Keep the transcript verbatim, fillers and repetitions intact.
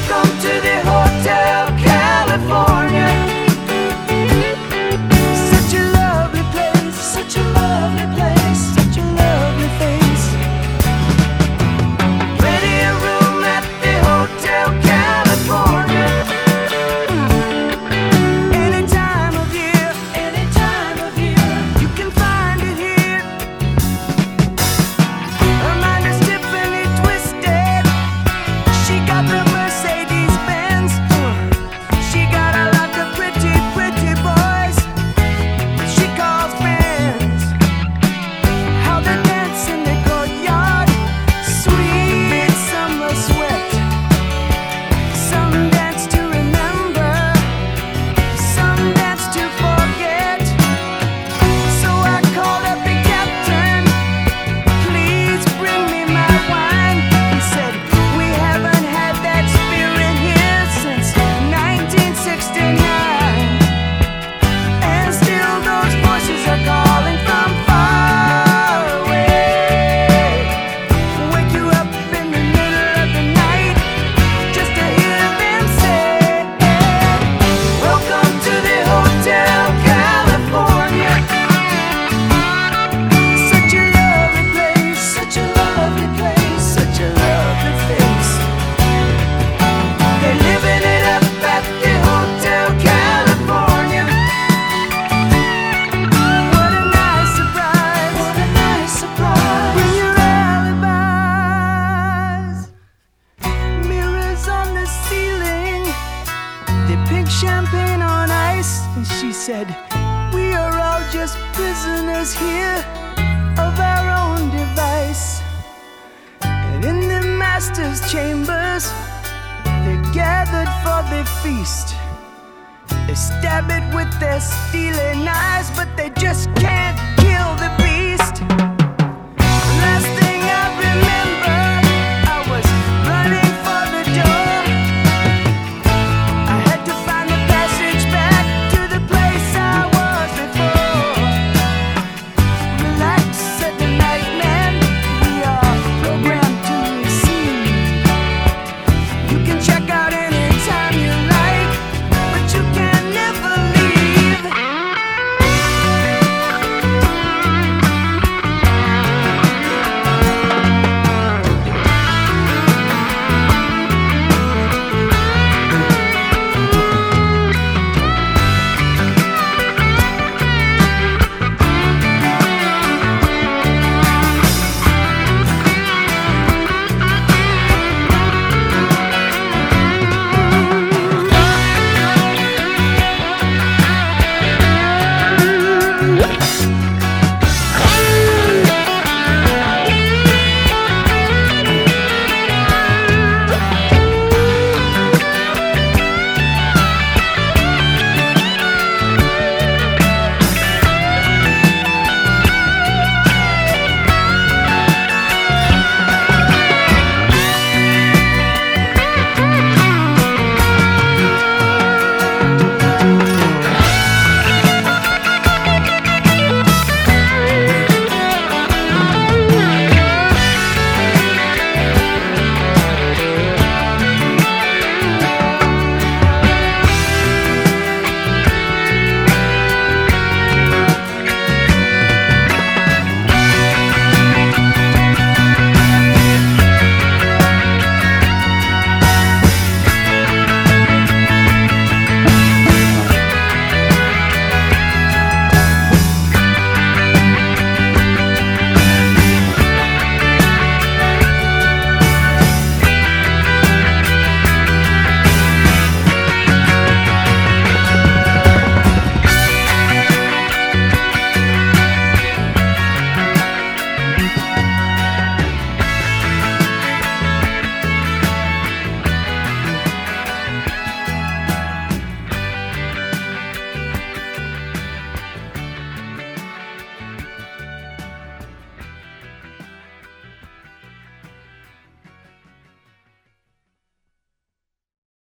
Welcome to the Hotel California. Such a lovely place, such a lovely place, such a lovely face. Plenty of room at the Hotel California. Any time of year, any time of year, you can find it here. Her mind is Tiffany twisted. She got the Mercedes Benz. She got a lot of pretty, pretty boys she calls friends. How they dance in the courtyard, sweet summer sweat. Some dance to remember, some dance to forget. So I called up the captain, please bring me my wine. He said, we haven't had that spirit here since nineteen sixty-nine. And still those voices are calling from far away. Wake you up in the middle of the night just to hear them say, welcome to the Hotel California. Such a lovely place, such a lovely place, such a lovely face. They're living it up at the Hotel California. What a nice surprise, what a nice surprise. Bring your alibis. Mirrors on the ceiling, the pink champagne on ice. And she said, we are all just prisoners here of our own device. And in the master's chambers, they're gathered for the feast. They stab it with their steely knives, but they just can't